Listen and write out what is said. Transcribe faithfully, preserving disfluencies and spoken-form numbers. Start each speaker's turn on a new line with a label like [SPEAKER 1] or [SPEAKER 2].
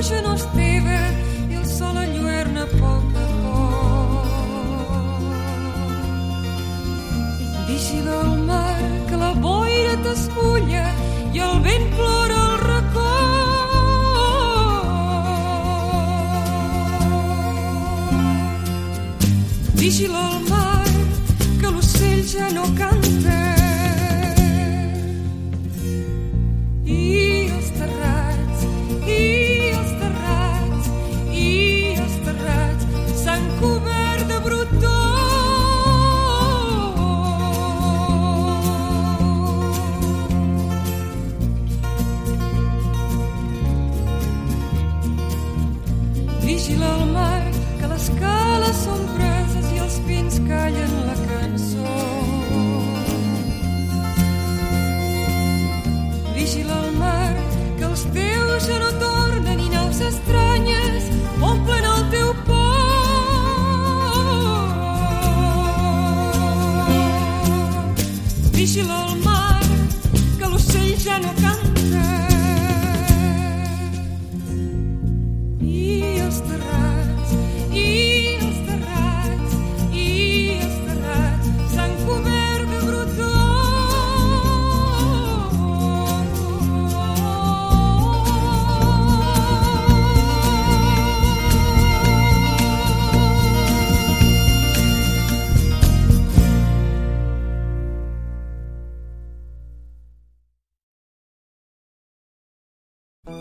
[SPEAKER 1] ja no és teva i el sol enlluerna a poc a poc. Vigila el mar que la boira t'espulla i el vent plora al racó. Vigila el mar que l'ocell ja no canta i els terrats, i els terrats, i els terrats s'han cobert de brutó. Vigila el mar que les cales són preses i els pins callen la cançó. Vigila el mar que els teus ja no tornen i naus estranyes omplen el teu port. Vigila el mar que l'ocell ja no canta